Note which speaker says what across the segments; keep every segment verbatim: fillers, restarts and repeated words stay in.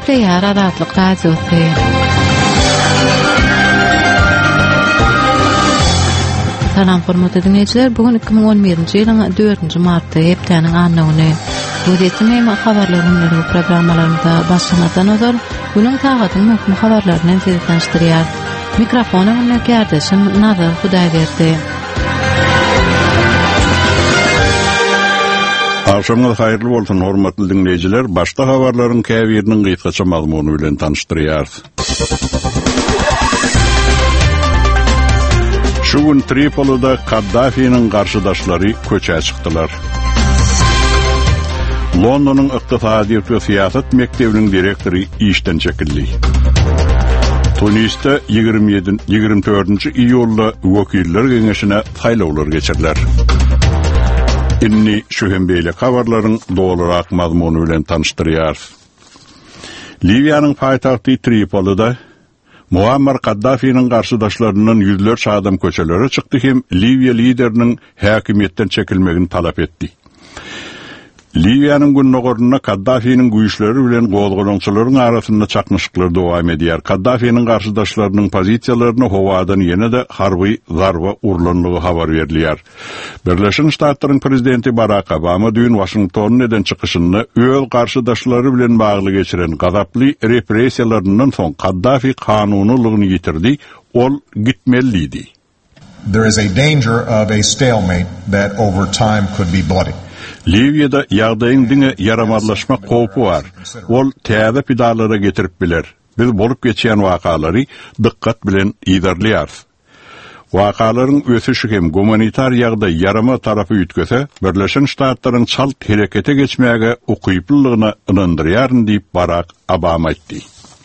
Speaker 1: Teýär Azatlyk Radiosu. Salam hormatly dinleyijiler, bugün iki bin on birinji ýylyň dördünji marty hepdeniň anlygyny Gözetme me habarlaryny programmalarynda başlamadan öňe günüň tagatyň möhüm habarlaryny size tanıştyrýar. Mikrofony bilen gärdeşim Nazar Hudaýberdi.
Speaker 2: Akşamlar hayırlı bolsun hormatly dinleyijiler. Başta habarlaryň käbiriniň gysgaça mazmuny bilen tanıştyrýar. Şu gün Tripoli'da Kaddafi'nin karşıdaşları köçe çıktılar. London'un iqtisadi ve siyaset mektebinin direktörü işten çekildi. Tunis'te yigirmi dördünji iyulda Wekiller Geňeşine saýlawlar geçirdiler. Inni şu hem beýle habarlaryň dolarak mazmuny bilen tanıştyrýar. Libyanyň paýtagty Tripoli'da Muammar Kaddafi'nin karşıdaşlarının yüzlerce adam köçelere çıktı hem Libya liderinin hakimiyetten çekilmegini talep etti. Libyanyň günnogoruna Kaddafi'nin güýçleri bilen gozgolonçylaryň arasynda çakmışyklar dowam edýär. Kaddafi'nin karşıdaşlarının pozisiýalaryna howadan ýene de harby zarba urlanlygy habar berilýär. Birleşik Ştatlaryň prezidenti Barack Obama dün Washington eden çykyşynda öz karşıdaşlary bilen bagly geçiren gazaply repressiýalaryndan soň Kaddafi kanunylygyny ýitirdi, ol gitmeliydi.
Speaker 3: There is a danger of a stalemate that over time could be bloody.
Speaker 2: Libya'da ýagdaýyň diňe yaramadlaşma howpy bar. Ol täze pidalara getirip biler. Biz bolup geçýän wakalary dykkat bilen ýerlerýär. Wakalaryň ösüşi hem humanitar ýagdaý yarama tarapy ýetkese, Birleşik Ştatlaryň çalt herekete geçmäge ukyplylygyna ynandyrýar diýip Barack Obama aýtdy.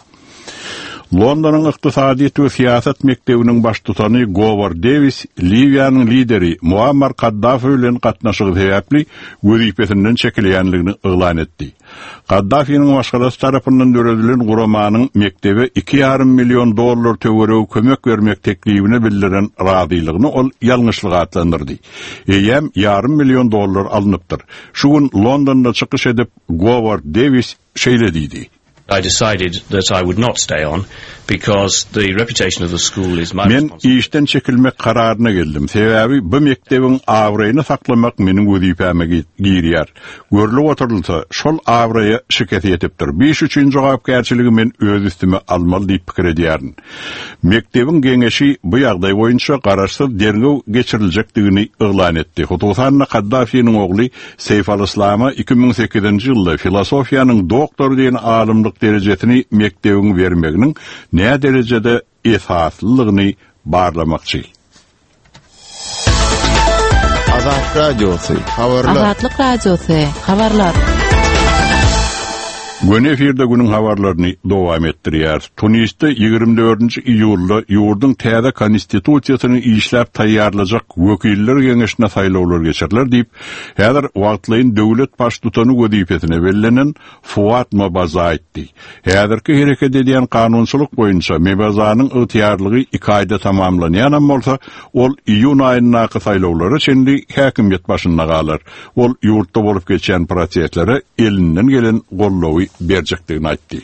Speaker 2: Londonyň iqtisadi we siyaset mektebiniň baş tutany Govard Davis, Libyanyň lideri Muammar Kaddafi bilen gatnaşygy sebäpli wezipesinden çekilýänligini yglan etdi. Kaddafi'nin başgalasy tarapyndan döredilen guramanyň mektebi iki ýarym million dollar töwereg kömek bermek teklibini bildiren razylygyny ol ýalňyşlyk atlandyrdy. Eýem ýarym million dollar alınıpdyr. Şu gün Londonda çykyş edip Govard Davis şeýle diýdi.
Speaker 4: I decided that I would not stay on because the reputation of the school is my
Speaker 2: Men
Speaker 4: responsibility.
Speaker 2: işten çekilmek kararyna geldim. Sebäbi bu mektebiň awraýyny saklamak meniň wezipäme girýär. Görülip oturulsa şol awraýy şirket etipdir. Beş üçin jogapkärçiligi men öz üstüme almaly diýip pikir edýärin. Mektebiň geňeşi bu ýagdaý boýunça garaşsyz dernew geçirilejekdigini yglan etdi. Hutusan Kaddafi'nin ogly Seyf al-Islama iki bin sekizinji ýylda filosofiýanyň doktor diýen alymlyk derejesini mektebiň bermeginiň ne derecede esaslygyny barlamakçy.
Speaker 5: Azatlyk Radiosu, habarlar.
Speaker 1: Azatlyk Radiosu, habarlar.
Speaker 2: Gün efirde günün habarlaryny dowam etdirýär. Tunis'te yigirmi dördünji iyulda ýurdun täze konstitusiýasyny işläp taýýarlajak Wekiller Geňeşine saýlawlar geçirdiler diýip, häzir wagtlaýyn döwlet baş tutany wezipesine berilenen Fuat Mabaza aýtdy. Häzirki hereket edýän kanunçylyk boýunça Mabazanyň ygtyýarlygy iki aýda tamamlanýan bolsa, ol iýun aýyna saýlawlary çendi häkimiýet başynda galar. Ol ýurtda bolup geçen proseslere elinden gelen gollawy berjekdigini aýtdy.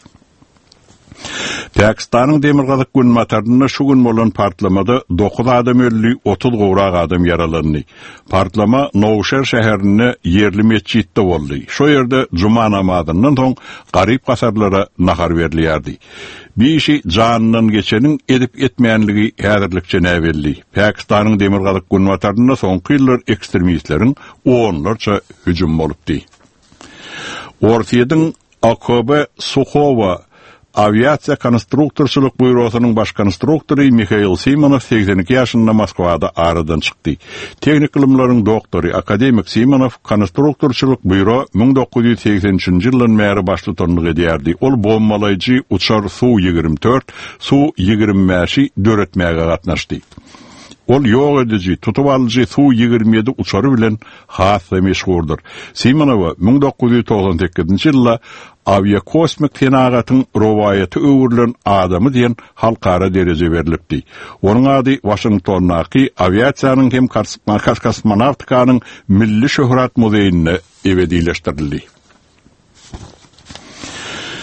Speaker 2: Pakistanyň Demirgazyk gün matarynda şu gün bolan partlamada dokuz adam öldü, otuz gowrak adam yaralandy. Partlama Nowşehir şäherinde yerli mesjitde boldy. Şu ýerde juma namazyndan soň garyp gasarlara nahar berilýärdi. Bir işi janynyň geçeniň edip etmeýänligi häzirlikçe näbelli. Pakistanyň Demirgazyk gün matarynda soňky ýyllar ekstremistleriň onlarça hüjüm bolupdy. Ortiýadyň Akobe Sukhova aviasiya konstruktorçylyk bürosynyň baş konstruktory Mikhail Simonov seksen iki ýaşynda Moskwada aradan çykdy. Teknik ilimleriň doktory akademik Simonov konstruktorçylyk büro bin dokuz ýüz seksen üçinji ýyldan bäri baş tutanlyk edýärdi. Ol bombalayjy uçar Su ýigirmi dört, Su ýigirmi beşi döretmäge gatnaşdy. Ol ýok edici, tutup alyjy Su ýigirmi ýedi uçary bilen hasy meşhurdur. Simonowa bin dokuz ýüz togson sekizinji ýylda aviakosmik tenagatyň rowayaty öwürlen adamy diýen halkara derece berilipdi. Onuň ady Washingtondaky aviasiýanyň hem kosmonawtikanyň milli şöhrat muzeýine ebedileşdirildi.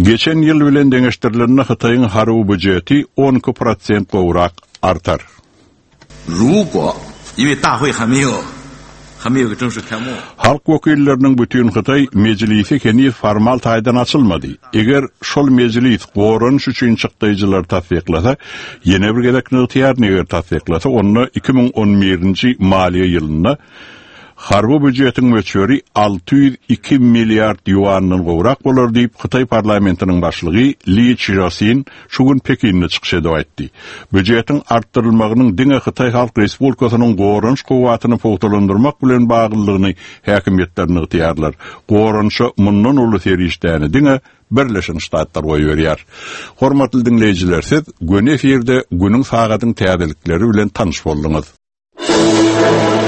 Speaker 2: Geçen yıl bilen deňeşdirilerine Hytaýyň harby budjeti on iki prosent gowrak artar.
Speaker 6: 如果因为大会还没有还没有个正式开幕
Speaker 2: Halk wekilleriniň bütün Hytaý mejlisi henüz formal taýdan açylmady. Eger şol mejlis gorunç üçin çykdyjylar tasdiklasa, ýene bir gezek ýytyar neger tasdiklasa, onu iki bin on birinji maliýe ýylyna harby budjetiň möçberi altı yüz iki milyard yuanyň gowrak bolar diýip Hytaý parlamentiniň başlygy Lee Chirosin şu gün Pekinne çykyş edip aýtdy. Budjetiň artdyrylmagynyň diňe Hytaý Halk Respublikasynyň gorunç gowatyny pogtalandyrmak bilen baglylygyny häkimetlerine ýetýärler. Gorunça mundan uly serişdäni diňe Birleşen Ştatlar goý berýär. Hormatly dinleýijiler, siz gün eferde günüň sagatyň täzelikleri bilen tanyş boldyňyz.